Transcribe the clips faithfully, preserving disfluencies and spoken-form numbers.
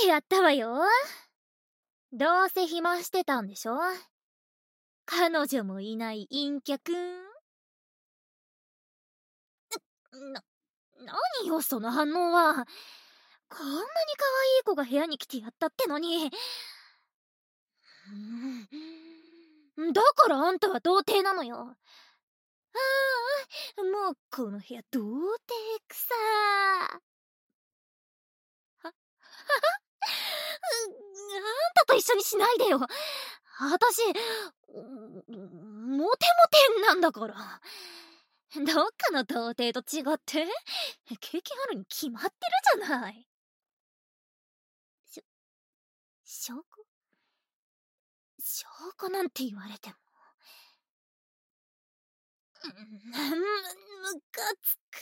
てやったわよ。どうせ暇してたんでしょ。彼女もいない陰キャくん。な、何よその反応は。こんなに可愛い子が部屋に来てやったってのに。うん、だからあんたは童貞なのよ。ああ、もうこの部屋童貞草。は、ははあんたと一緒にしないでよ。私、モテモテなんだから。どっかの童貞と違って経験あるに決まってるじゃない。しょ、証拠証拠なんて言われても。む、むかつく。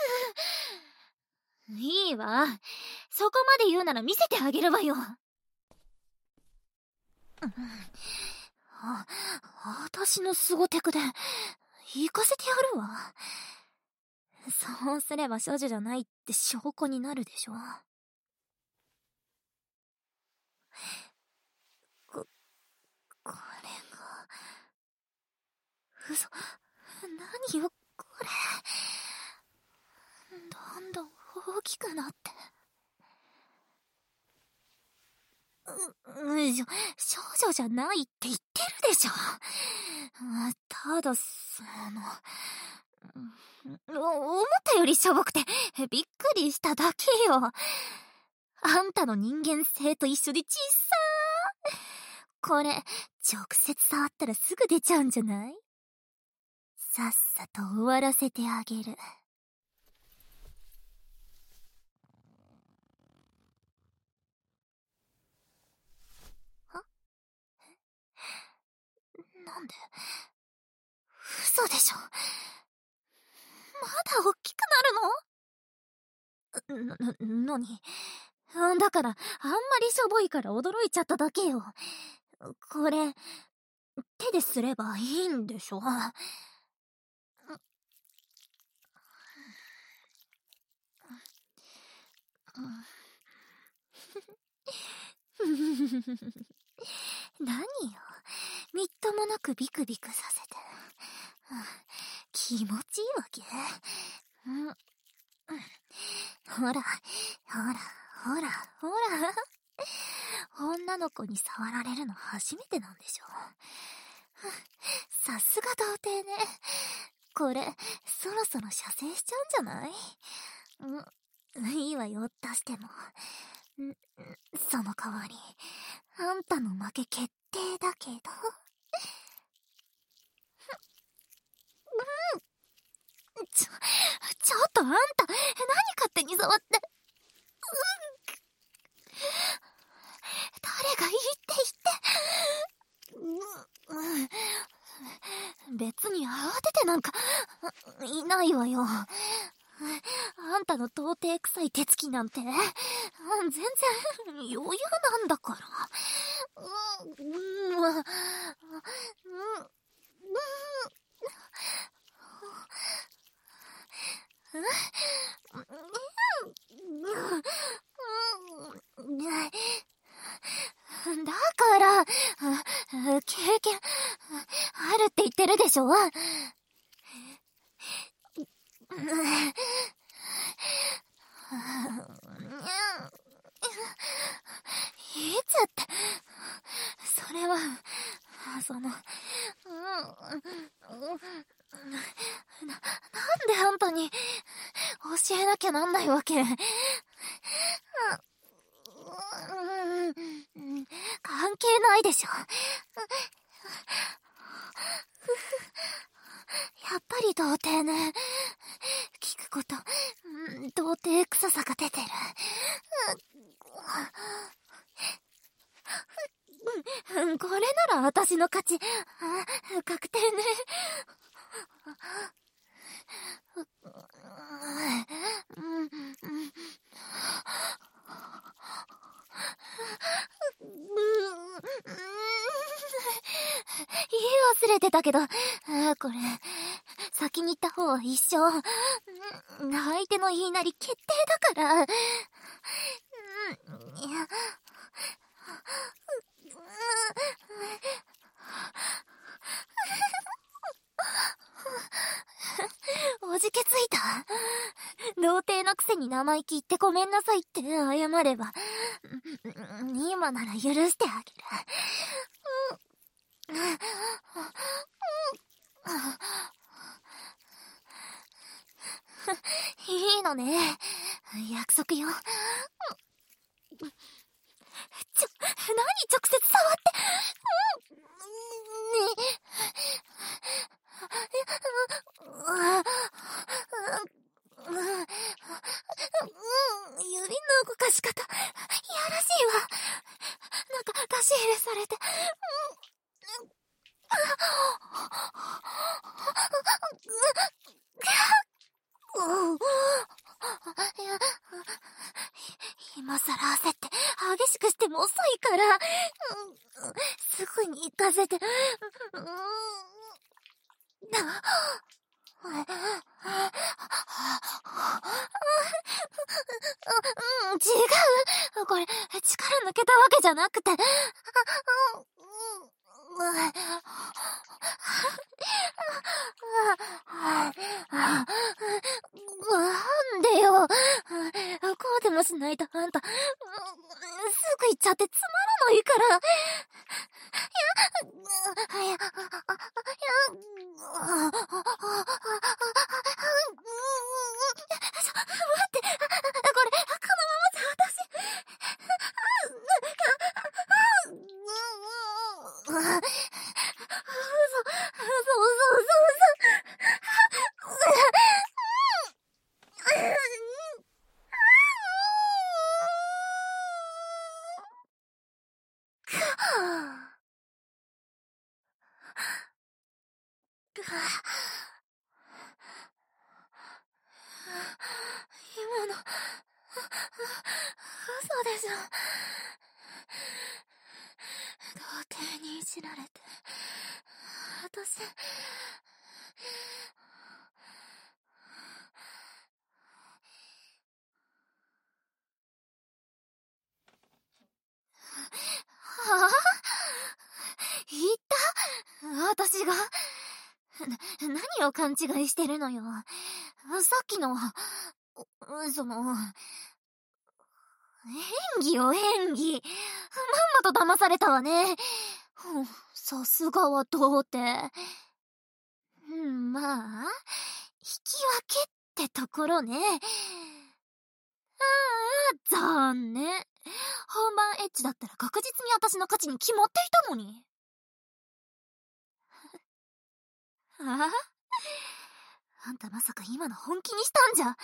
いいわ。そこまで言うなら見せてあげるわよ。あ、私のスゴテクで行かせてやるわ。そうすれば処女じゃないって証拠になるでしょ。こ、これが嘘。何よこれ。どんどん大きくなって。う、う、しょ、少女じゃないって言ってるでしょ。ただ、その、思ったよりしょぼくて、びっくりしただけよ。あんたの人間性と一緒で小さー。これ、直接触ったらすぐ出ちゃうんじゃない？さっさと終わらせてあげる。なんで？嘘でしょ。まだ大きくなるの？な、な、なに？だから、あんまりしょぼいから驚いちゃっただけよ。これ、手ですればいいんでしょ？何よ、みっともなくビクビクさせて。気持ちいいわけ？うん、ほら、ほら、ほら、ほら。女の子に触られるの初めてなんでしょ。さすが童貞ね。これ、そろそろ射精しちゃうんじゃない？うん、いいわよ、出しても。その代わり、あんたの負け決定だけど。うん、ちょ、ちょっとあんた、何勝手に触って。誰がいいって言って。うん、別に慌ててなんかいないわよ。あんたの童貞臭い手つきなんて全然余裕なんだから。うん、うん、うん、だから、経験あるって言ってるでしょ。いつって、それは、その、な、なんであんたに教えなきゃなんないわけ？関係ないでしょ。やっぱり童貞ね。聞くこと、童貞臭さが出てる。これなら私の勝ち。確定ね。言い忘れてたけど、これ、先に言った方は一生、相手の言いなり決定だから。いや、 おじけついた。童貞のくせに生意気言ってごめんなさいって謝れば、今なら許してあげる。いいのね。約束よ。ちょ、何直接触って。指の動かし方、いやらしいわ。なんか出し入れされて。今さら焦って激しくしても遅いから、すぐに行かせて。違う。これ、力抜けたわけじゃなくて。なんでよ。こうでもしないとあんた、すぐ行っちゃってつまらないから。いや、いや、いや、待って、これ、このままじゃ私、嘘、嘘、嘘、嘘、今の、嘘でしょ。童貞にいじられて、私、はぁ、言った私が。な、何を勘違いしてるのよ。さっきの、その、演技よ、演技。まんまと騙されたわね。さすがは童貞。まあ、引き分けってところね。ああ、残念。本番エッチだったら確実に私の勝ちに決まっていたのに。ああ？あんたまさか今の本気にしたんじゃ。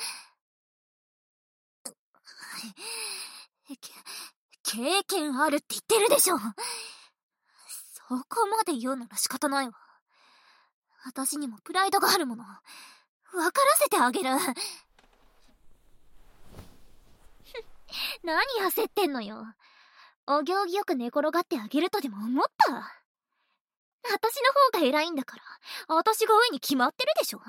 け、経験あるって言ってるでしょ。そこまで言うなら仕方ないわ。私にもプライドがあるもの。分からせてあげる。何焦ってんのよ。お行儀よく寝転がってあげるとでも思った？私の方が偉いんだから、私が上に決まってるでしょ。こ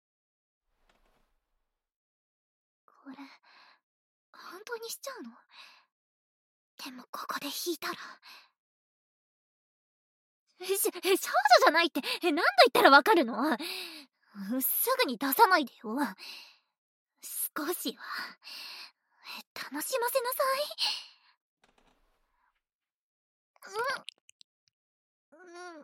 れ、本当にしちゃうの？でもここで引いたら。し、少女じゃないって、何度言ったらわかるの？すぐに出さないでよ。少しは、楽しませなさい。うん。うん。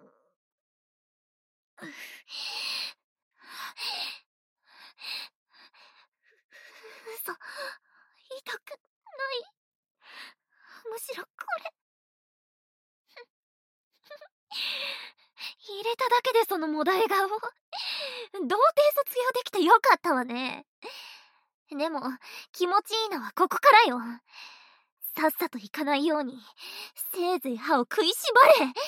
嘘、痛くない。むしろこれ。入れただけでそのもだえ顔。童貞卒業できてよかったわね。でも、気持ちいいのはここからよ。さっさといかないように、せいぜい歯を食いしばれ。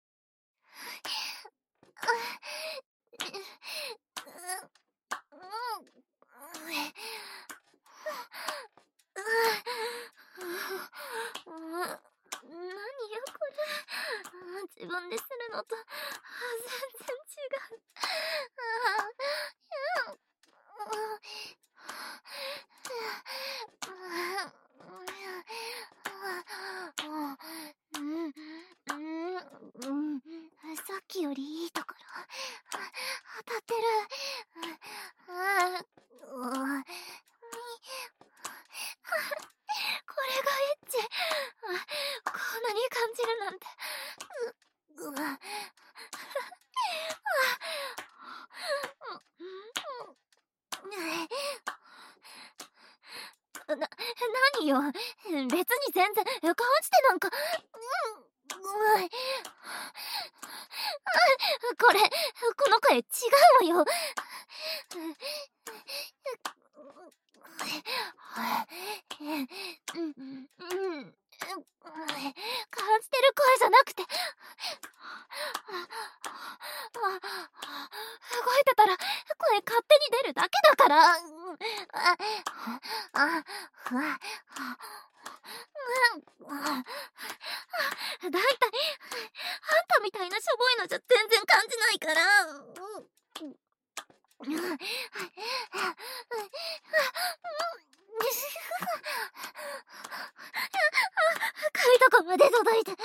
何よこれ。自分でするのと全然違う。 きよりいいところ当たってる。ああ、うわ、み、これがエッチ。あ、こんなに感じるなんて。う、うわ。な、何よ。別に全然、感じてなんか、うん、うん。これ、この声違うわよ。うん、うん、感じてる声じゃなくて、動いてたら声勝手に出るだけだから。あ、あ、ふわ、だいたいあんたみたいなしょぼいのじゃ全然感じないから。かゆいとこまで届いて。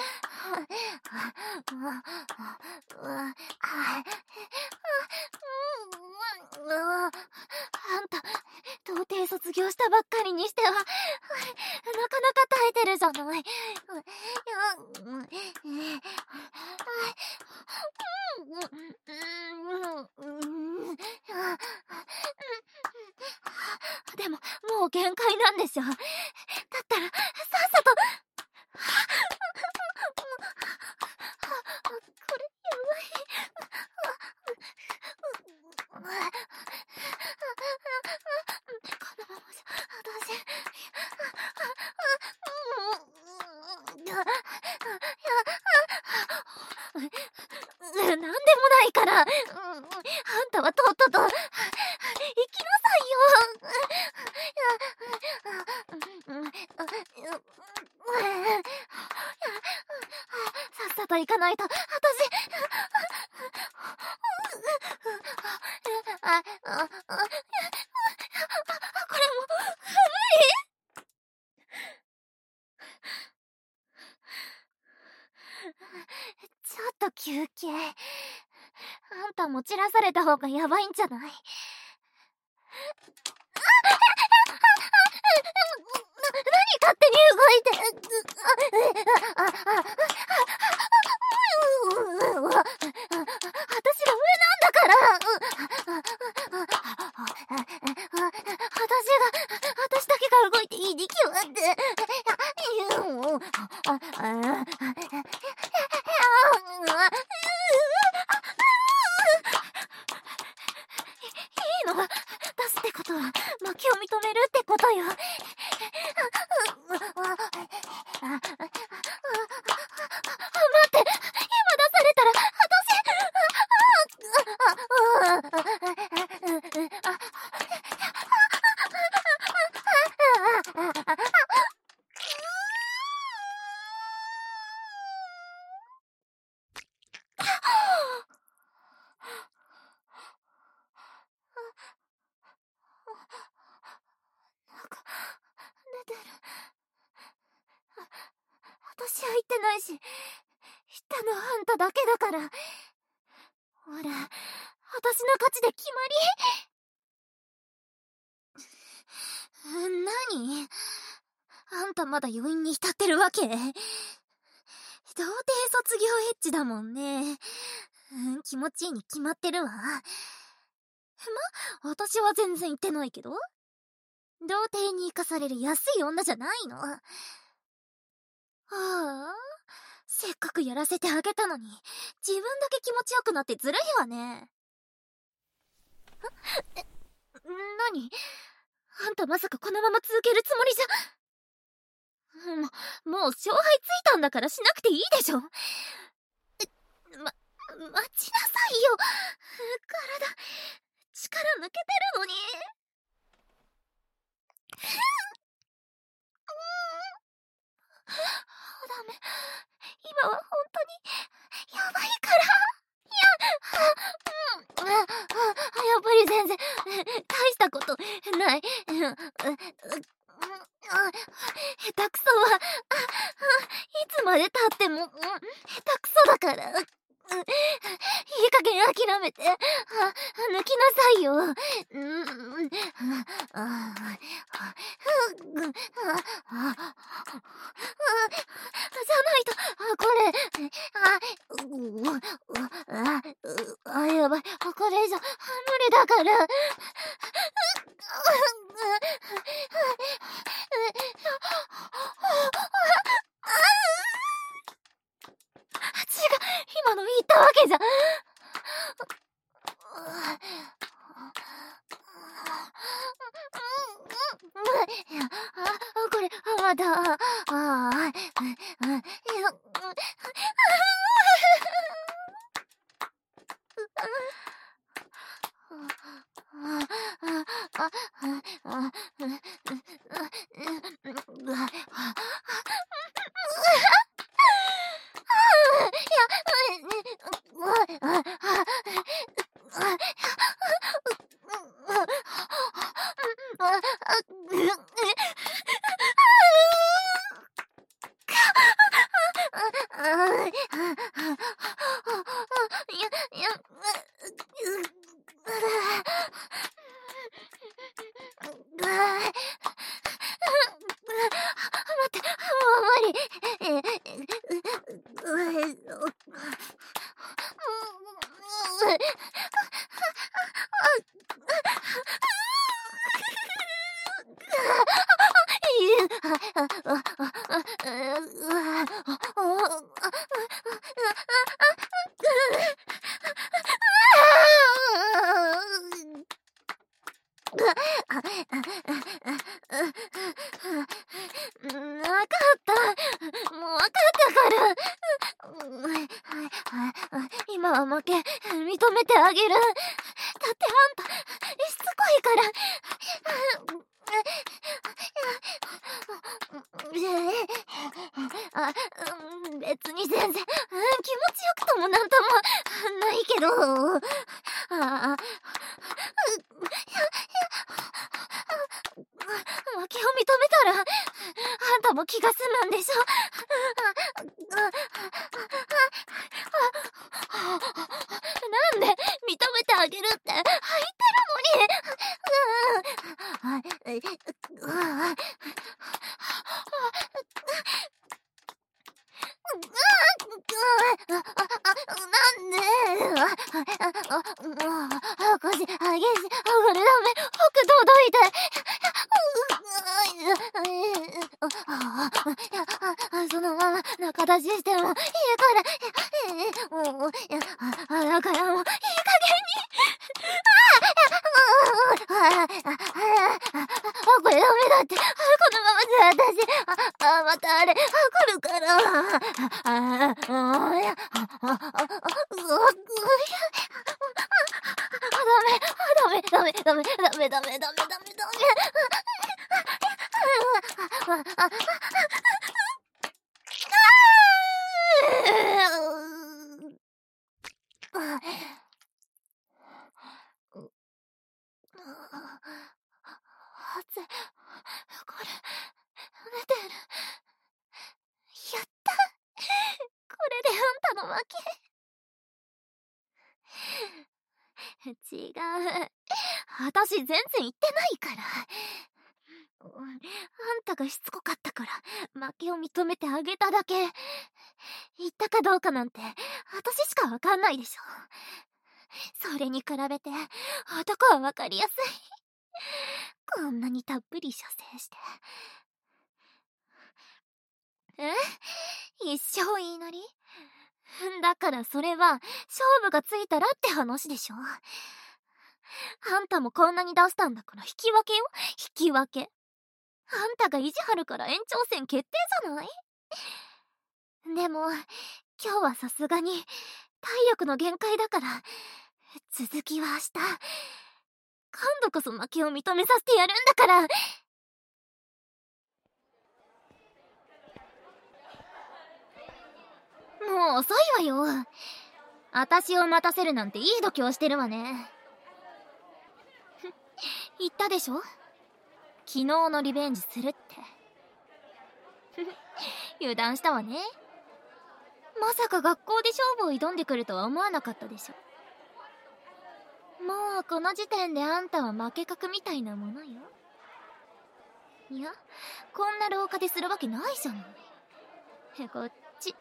あんた、童貞卒業したばっかりにしては、なかなか耐えてるじゃない。でも、もう限界なんですよ。だったら、さっさと。これ、やばい。このままじゃ、私。なんでもないから。あんたはとっとと、行きなさいよ。さっさと行かないと、私。あ、あ、あ、これも、無理。ちょっと休憩。あんたも散らされた方がやばいんじゃない？何勝手に動いて。私が上なんだから。私が、私だけが動いていいに決まって。いいの？出すってことは負けを認めるってことよ。待って、今出されたら出てる。私は言ってないし、言ったのはあんただけだから。ほら、私の勝ちで決まり。何？あんたまだ余韻に浸ってるわけ？童貞卒業エッチだもんね。うん、気持ちいいに決まってるわ。ま、私は全然言ってないけど。童貞に生かされる安い女じゃないの。ああ、せっかくやらせてあげたのに、自分だけ気持ちよくなってずるいわね。え、何？あんたまさかこのまま続けるつもりじゃ。もう、もう勝敗ついたんだからしなくていいでしょ。え、ま、待ちなさいよ。体、力抜けてるのに。ダメ。今は本当に、やばいから。いや、うん、あ、あ、やっぱり全然、大したことない。下手くそは、いつまで経っても、下手くそだから。 いい加減諦めて。あ、抜きなさいよ。うん、あ、あ、ふっ、あ、あ、じゃないと、これ、あ、う、あ、あ、やばい。これ以上、無理だから。違う、今の言ったわけじゃ。これ、まだ、ああ、いや、今は負け、認めてあげる。だってあんた、しつこいから。あ、別に全然、気持ちよくともなんともないけど。あ、負けを認めたら、あんたも気が済むんでしょ。なんで認めてあげるって言ってるのに。なんで腰激しい。これダメ。服届いて。そのまま中出ししてもいいから。もう、だからもういい加減に。これダメだって。このままじゃ私、あ、またあれ、来るから。あ、もう、いや、ダメ、ダメ、ダメ、ダメ、ダメ、ダメ、ダメ、ダメ、ダメ。汗、これ、出てる。やった。これであんたの負け。違う。私全然言ってないから。あんたがしつこかったから負けを認めてあげただけ。言ったかどうかなんて私しかわかんないでしょ。それに比べて男はわかりやすい。こんなにたっぷり射精して。え？一生言いなり？だからそれは勝負がついたらって話でしょ。あんたもこんなに出したんだから引き分けよ。引き分け。あんたが意地張るから延長戦決定じゃない？でも今日はさすがに体力の限界だから、続きは明日。今度こそ負けを認めさせてやるんだから。もう遅いわよ。私を待たせるなんていい度胸してるわね。言ったでしょ？昨日のリベンジするって。油断したわね。 まさか学校で勝負を挑んでくるとは思わなかったでしょ。もうこの時点であんたは負け格みたいなものよ。いや、こんな廊下でするわけないじゃない。へ、こっち。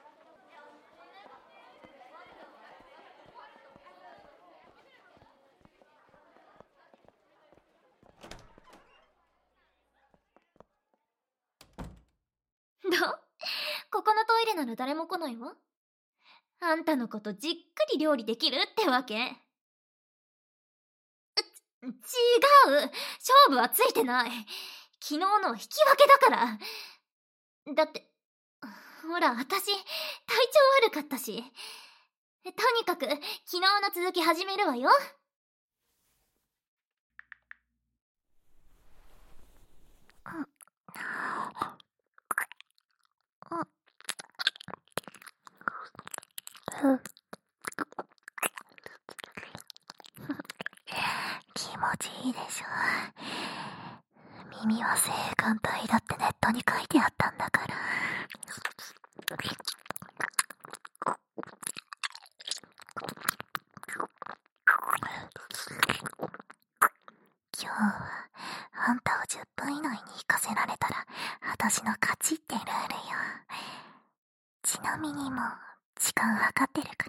どう？ここのトイレなら誰も来ないわ。あんたのことじっくり料理できるってわけ？違う！勝負はついてない。昨日のは引き分けだから。だって、ほら、私、体調悪かったし。とにかく、昨日の続き始めるわよ。気持ちいいでしょ。耳は性感帯だってネットに書いてあったんだから。今日はあんたをじゅっぷん以内に行かせられたら私の勝ちってルールよ。ちなみにもう時間計ってるから。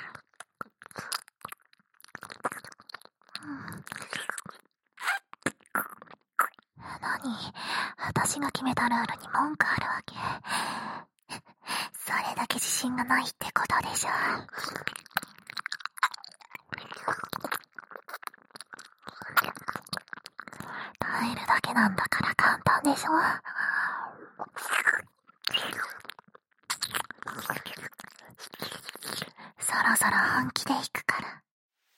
何？私が決めたルールに文句あるわけ？それだけ自信がないってことでしょ。耐えるだけなんだから簡単でしょ。そろそろ本気で行くから。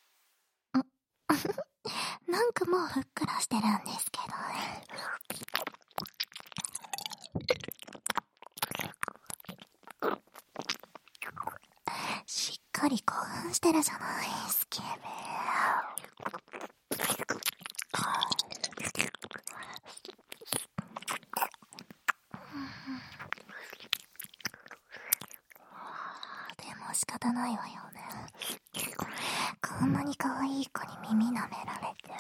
なんかもうふっくらしてるんですけど。しっかり興奮してるじゃない、スケベ。でも仕方ないわよね。こんなに可愛い子に耳舐められて。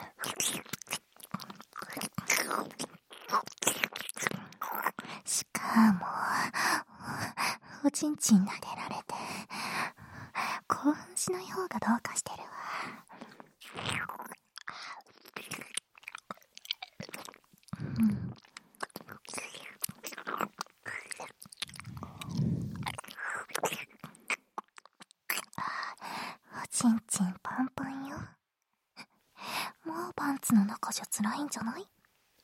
しかも、おちんちん撫でられて、興奮しない方がどうかしてるわ。うん。おちんちんパンパンよ。もうパンツの中じゃ辛いんじゃない？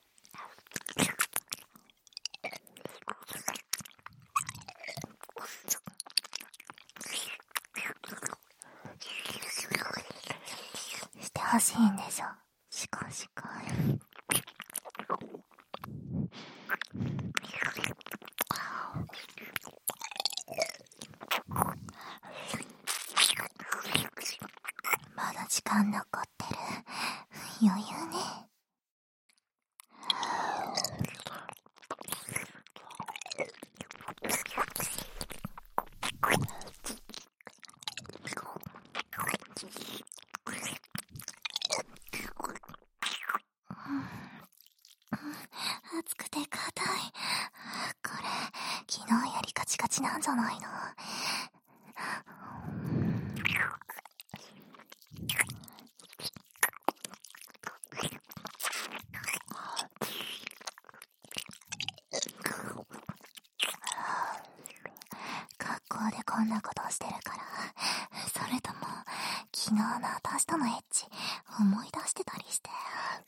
してほしいんでしょ。しかしかい。まだ時間残ってる。余裕ね。熱くて硬い。これ、昨日よりカチカチなんじゃないの？学校でこんなことしてるから、それとも昨日の私とのエッチ思い出してたりして。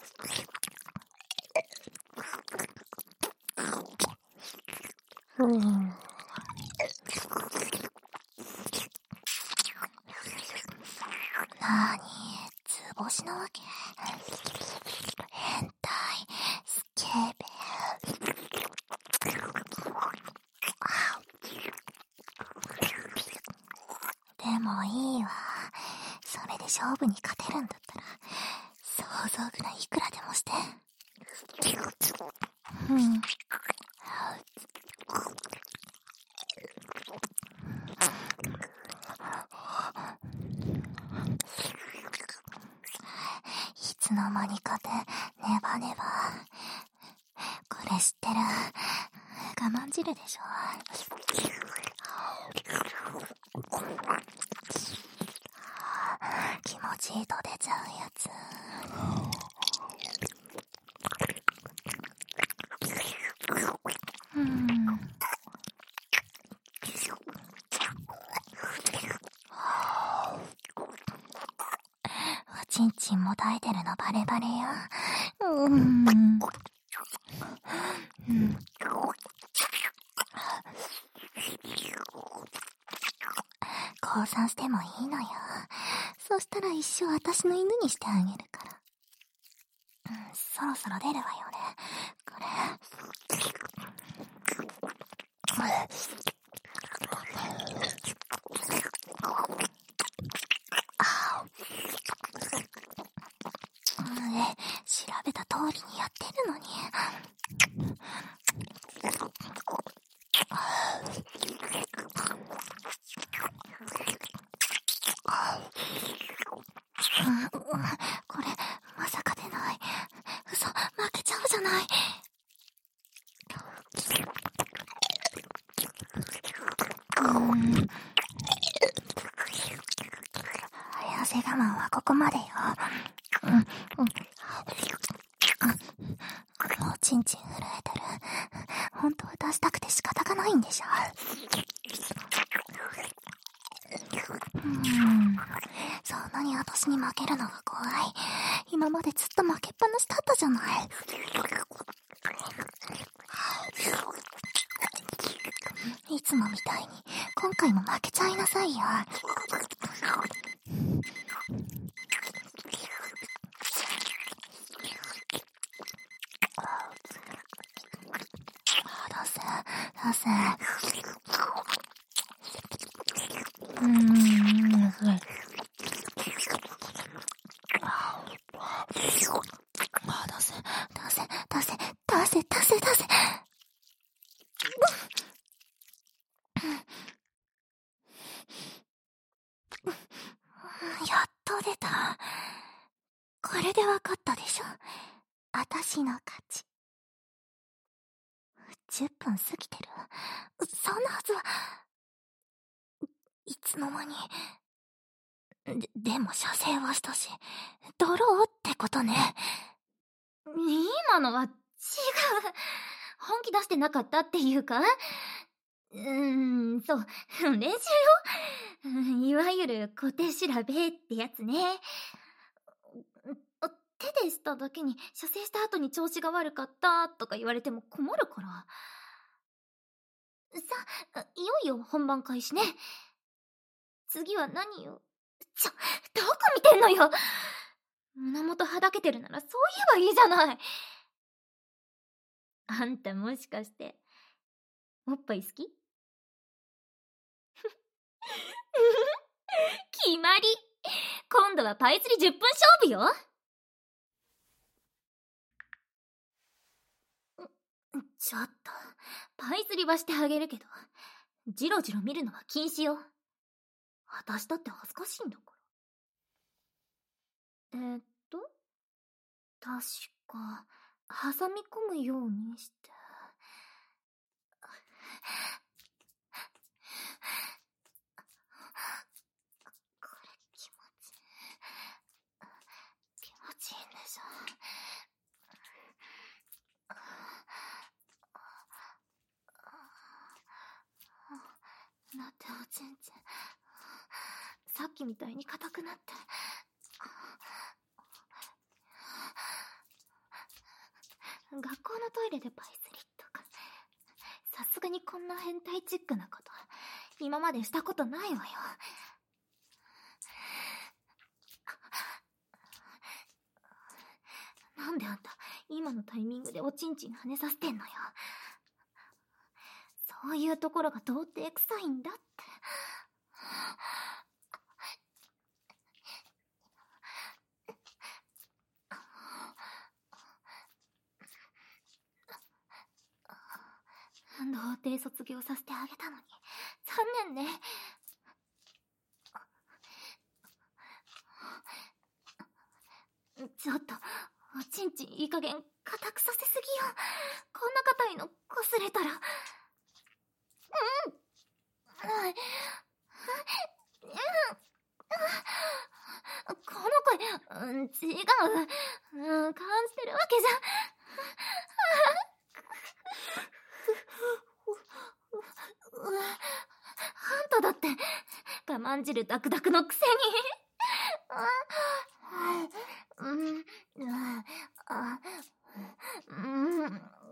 うん。なーに、図星なわけ？変態、スケベ。でもいいわ。それで勝負に勝てるんだったら、想像ぐらいいくらでもして。うん。 つの間にかでネバネバ。これ知ってる？我慢汁でしょ。気持ちいいと出ちゃうやつ。うん。おちんちんもたえてるのバレバレよ。うん。うん。降参してもいいのよ。そしたら一生私の犬にしてあげるから。うん、そろそろ出るわよね。これ。調べた通りにやってるのに。これまさか出ない。嘘、負けちゃうじゃない。うーん。痩せ我慢はここまでよ。うん、うん。おちんちん震えてる。本当は出したくて仕方がないんでしょ。うーん。そんなに私に負けるのが怖い。今までずっと負けっぱなしだったじゃない。いつもみたいに今回も負けちゃいなさいよ。どうせどうせうーん出せ出せ出せ出せ出せ出せ。やっと出た。これでわかったでしょ。あたしの勝ち。じゅっぷん過ぎてる。そんなはずは。いつの間に。で、でも射精はしたし、ドローってことね。 今のは違う。本気出してなかったっていうか、うーん、そう、練習よ。いわゆる小手調べってやつね。手でしただけに射精した後に調子が悪かったとか言われても困るから。さ、いよいよ本番開始ね。次は何よ。ちょ、どこ見てんのよ。胸元はだけてるならそう言えばいいじゃない。あんたもしかしておっぱい好き？決まり。今度はパイ釣りじゅっぷん勝負よ。ちょっとパイ釣りはしてあげるけど、ジロジロ見るのは禁止よ。私だって恥ずかしいんだから。えー、っと確か挟み込むようにして、これ気持ちいい。気持ちいいんでしょ。だっておちんちんさっきみたいに硬くなって、学校のトイレでパイ釣りとか、さすがにこんな変態チックなこと今までしたことないわよ。なんであんた今のタイミングでおちんちん跳ねさせてんのよ。そういうところが童貞臭いんだって。童貞卒業させてあげたのに残念ね。ちょっとおちんちんいい加減硬くさせすぎよ。こんな硬いの擦れたら。うん。この声、うん、違う、うん、感じてるわけじゃ。あんただって我慢汁ダクダクのくせに。うん、あ、うん、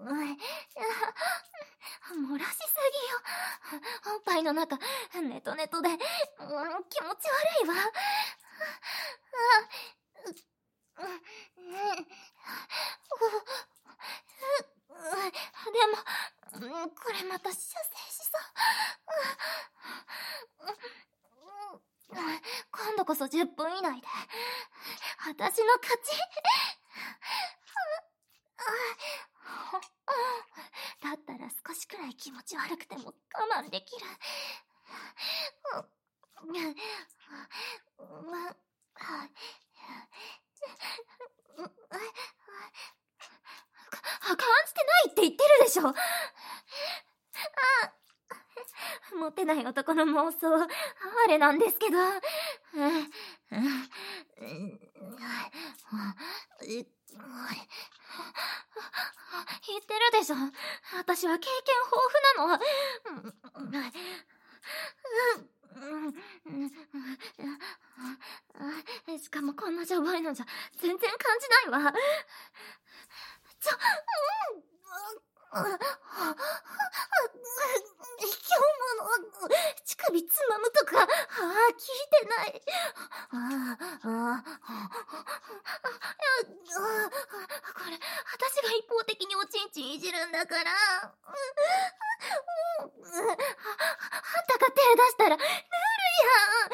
漏らしすぎよ。おっぱいの中ネトネトで、うん、気持ち悪いわ。でも、これまた射精しそう。今度こそじゅっぷん以内で私の勝ち。だったら少しくらい気持ち悪くても我慢できる。感じてないって言ってるでしょ。モテない男の妄想、あれなんですけど。言ってるでしょ。私は経験豊富なの。しかもこんなしょぼいのじゃ全然感じないわ。ちょ、うん、今日もの乳首つまむとか、ああ、聞いてない。ああ、ああ、これ、私が一方的におちんちんいじるんだから。あんたが手出したら、ぬるやん。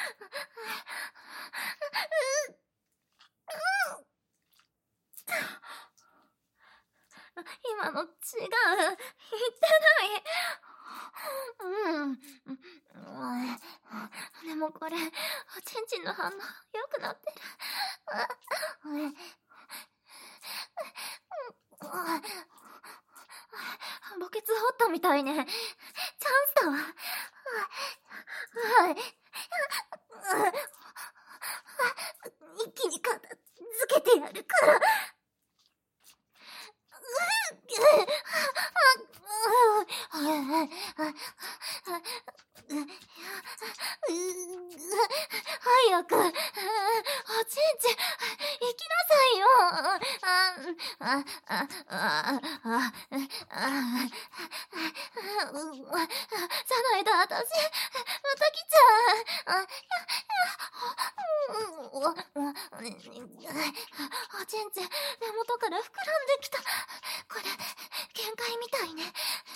今の違う。言ってない。うん。でもこれ、おちんちんの反応良くなってる。墓穴掘ったみたいね。チャンスだわ。一気に片付けてやるから。早く、おちんちん、行きなさいよ。あ、あ、あ、あ、じゃないと私、また来ちゃう。おちんちん、根元から膨らんできた。これ、限界みたいね。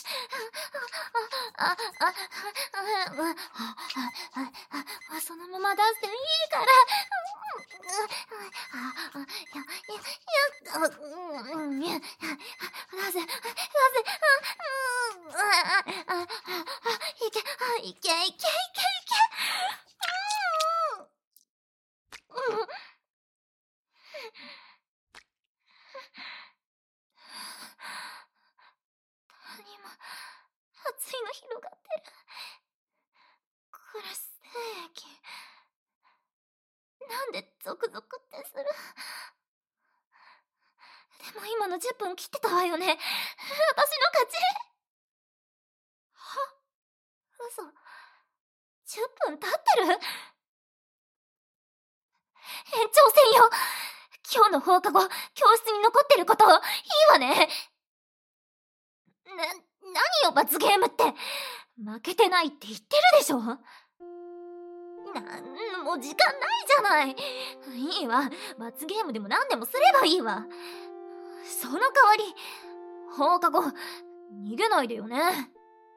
あ、あ、あ、そのまま出していいから。や、や、や、なぜ、なぜ、いけ、いけ、いけ、いけ、いけ。何も熱いの広がってる。これ精液。なんでゾクゾクってする。でも今のじゅっぷん切ってたわよね。私の勝ち。は？嘘。じゅっぷん経ってる？延長戦よ。今日の放課後、教室に残ってること、いいわね。な、何よ罰ゲームって。負けてないって言ってるでしょ。な、もう時間ないじゃない。いいわ。罰ゲームでも何でもすればいいわ。その代わり、放課後、逃げないでよね。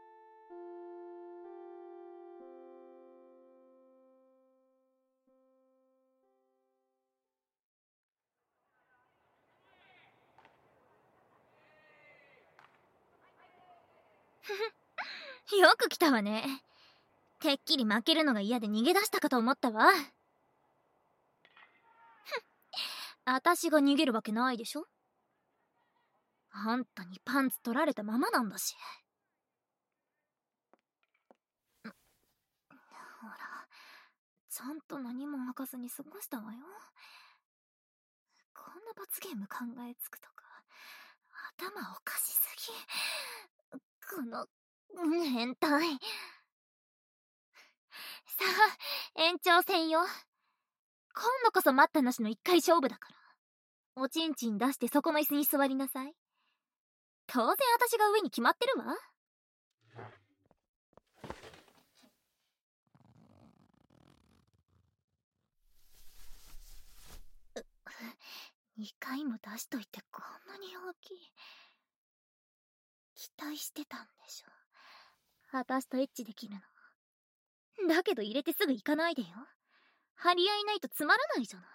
よく来たわね。てっきり負けるのが嫌で逃げ出したかと思ったわ。 私が逃げるわけないでしょ。あんたにパンツ取られたままなんだし。ほら、ちゃんと何も履かずに過ごしたわよ。こんな罰ゲーム考えつくとか、頭おかしすぎ。この、変態。さあ、延長戦よ。今度こそ待ったなしの一回勝負だから。おちんちん出してそこの椅子に座りなさい。当然私が上に決まってるわ。にかいも出しといてこんなに大きい。期待してたんでしょ。私とエッチできるの。だけど入れてすぐ行かないでよ。張り合いないとつまらないじゃない。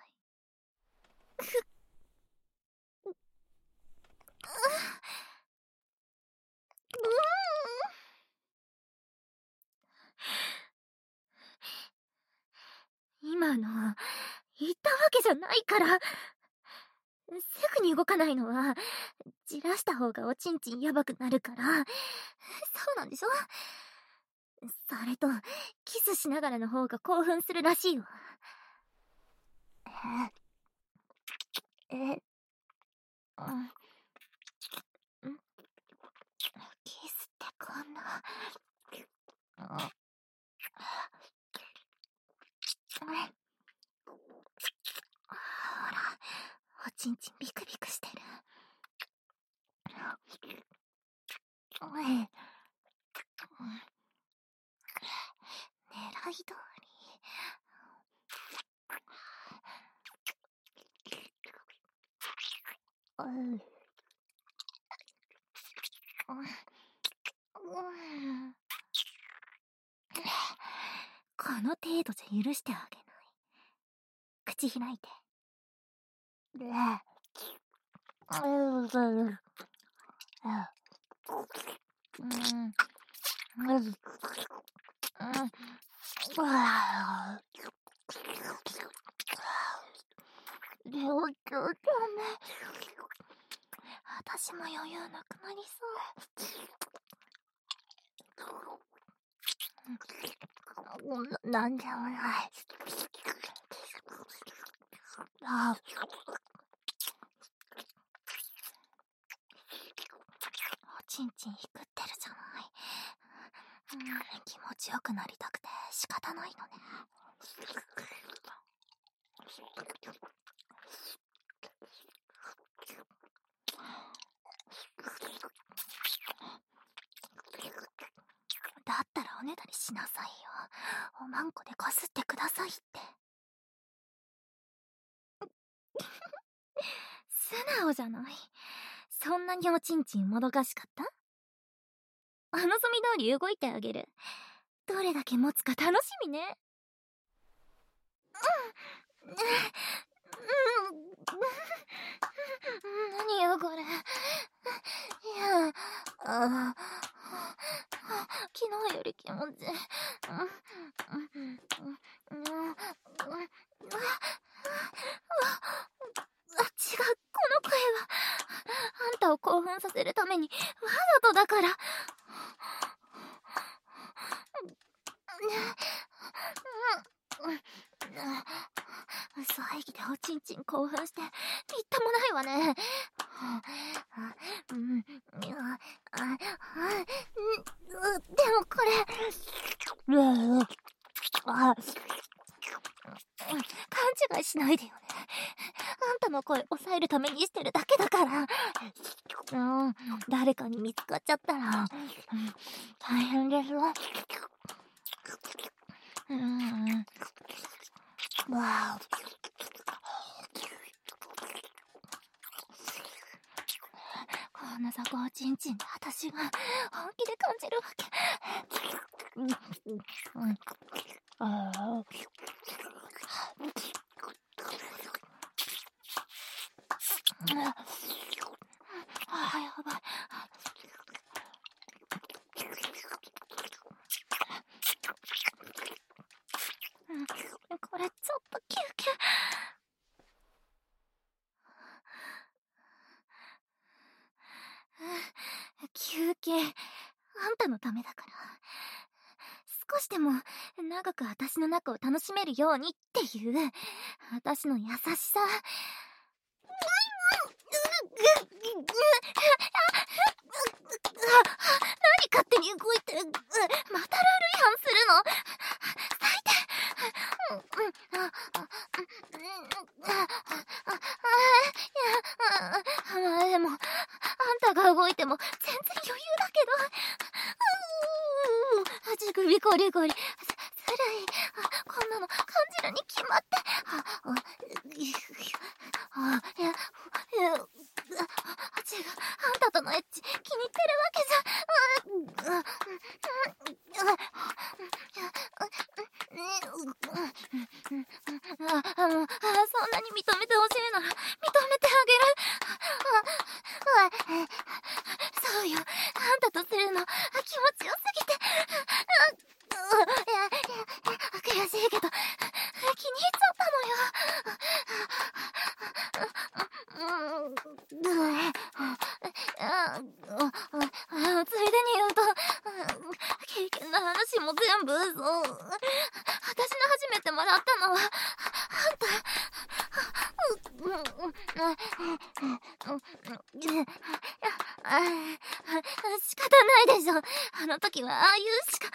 今の、言ったわけじゃないから。すぐに動かないのは、じらした方がおちんちんやばくなるから。そうなんでしょ？それと、キスしながらの方が興奮するらしいわ。え、え、うん。キスってこんな。ほら、おちんちんビクビクしてる。狙い通り。うん。この程度じゃ許してあげない。口開いて。私も余裕なくなりそう。なんでもない。あおちんちんひくってるじゃない。気持ちよくなりたくて仕方ないのね。だったらおねだりしなさいよ。おまんこでこすってくださいって。素直じゃない。そんなにおちんちんもどかしかった？あのぞみ通り動いてあげる。どれだけ持つか楽しみね。うん。何よこれ。いや、あ、昨日より気持ち。あ、違う、この声はあんたを興奮させるためにわざとだから。嘘演技でおちんちん興奮してみっともないわね。でもこれ勘違いしないでよね。あんたの声抑えるためにしてるだけだから。うん、誰かに見つかっちゃったら、うん、大変ですわ。うん、わあ。こんなさ、おちんちんで私が本気で感じるわけ。うん、うん、ああ。あ、やばい。これちょっと休憩。 長く私の中を楽しめるようにっていう私の優しさ。何勝手に動いて、またルール違反するの。最低。でも、あんたが動いても全然余裕だけど。ちぐびこりごり。ずるい。こんなの感じるに決まって。いや、いや、違う。あんたとのエッチ気に入ってるわけじゃ。あ、もう、そんなに認めてほしいなら認めてあげる。そうよ、あんたとするの気持ちよすぎて。いや、いや、悔しいけど気に入っちゃったのよ。ついでに言うと、経験の話も全部嘘。私の初めてもらったのはあんた。仕方ないでしょ。あの時はああいうしか。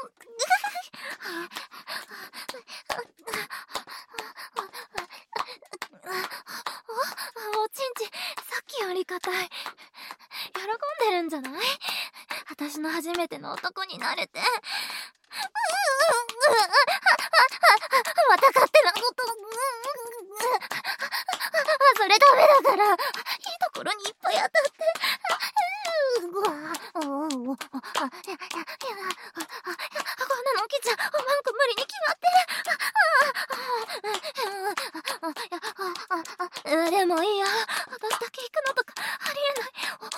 おちんちさっきより硬い。喜んでるんじゃない？私の初めての男になれて。また勝手なこと。それダメだから。いいところにいっぱい当たって。こんなの起きちゃおまんこ無理に決まってる。でもいいや。私だけ行くのとかありえない。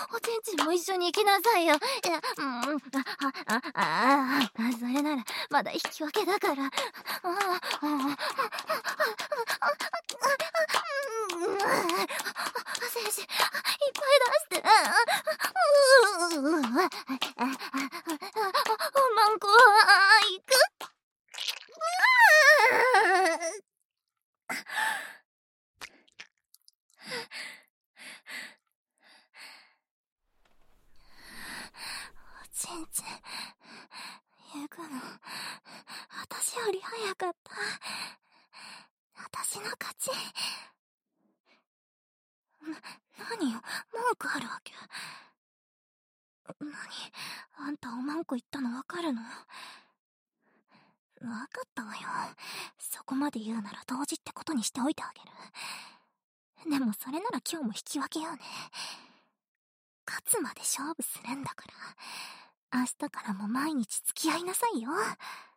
お、おちんちんも一緒に行きなさいよ。いや、うん、あ、あ、あ、あ、それならまだ引き分けだから。精子いっぱい出して。おまんこは行く。おちんちん行くの私より早かった。私の勝ち。な、何よ、文句あるわけ？何？あんたおまんこ言ったの分かるの？分かったわよ。そこまで言うなら同時ってことにしておいてあげる。でもそれなら今日も引き分けようね。勝つまで勝負するんだから、明日からも毎日付き合いなさいよ。